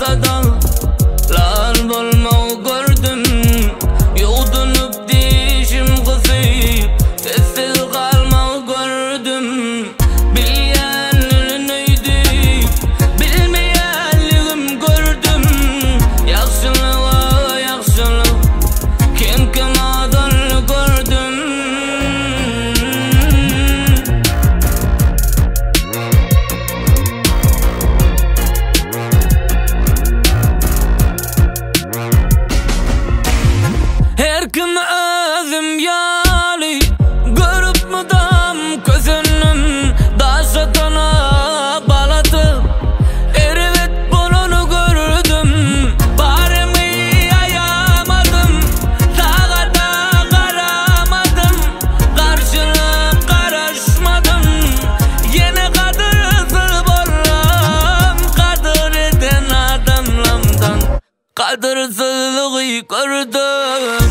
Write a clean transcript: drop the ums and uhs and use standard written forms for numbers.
daşadan lan bolmağı gördüm. Yuğdunup dişim kısıp sessiz kalmağı gördüm. Bilgenlerin öydü bilmeyenliğim gördüm. Yaxşılığa yaxşılık kim adını gördüm. Her kim özüm yali görüp mudam közünüm daşatana balatıp erivet bunu gördüm. Barımı ayamadım, sağa da karamadım, karşılık karışmadım. Yine kadırsız bolam, kadır eden adamlamdan kadırsızlığı gördüm.